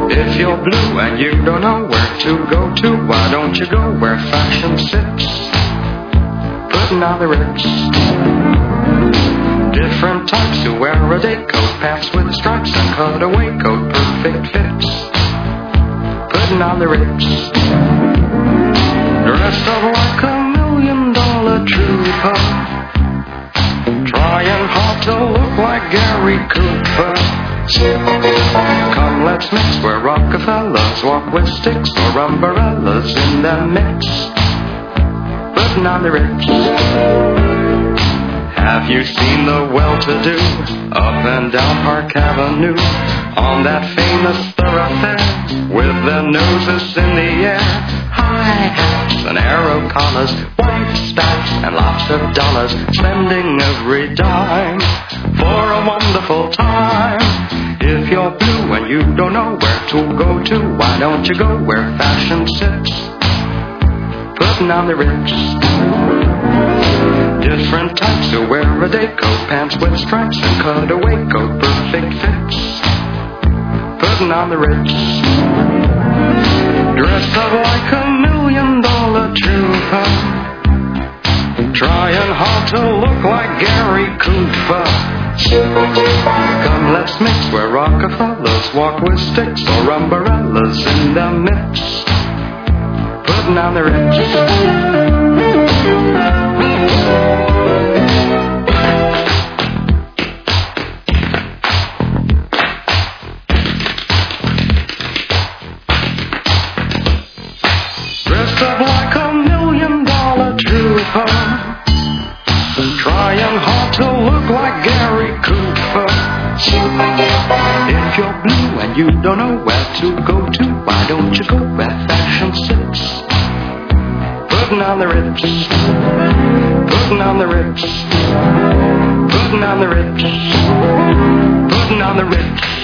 If you're blue and you don't know where to go to, why don't you go where fashion sits? Putting on the Ritz. Different types who wear a day coat, pants with stripes and cutaway coat, perfect fits. Putting on the Ritz. Dressed up like $1 million trooper, trying hard to look like Gary Cooper. Come, let's mix where Rockefellers walk with sticks or umbrellas in their mix. Putting on the Ritz. Have you seen the well-to-do up and down Park Avenue on that famous thoroughfare with their noses in the air? High hats and arrow collars, white spats and lots of dollars, spending every dime for a wonderful time. If you're blue and you don't know where to go to, why don't you go where fashion sits? Putting on the Ritz. Different types who wear a day coat, pants with stripes and cutaway coat, perfect fits. Putting on the Ritz. Dressed up like $1 million trooper, trying hard to look like Gary Cooper. Come, let's mix where Rockefellers walk with sticks or umbrellas in the mix. Putting on the Ritz. Dressed up like $1 million trooper, trying hard to look like Gary Cooper. If you're blue and you don't know where to go to, why don't you go where fashion sits? Putting on the Ritz. Putting on the Ritz. Putting on the Ritz. Putting on the Ritz.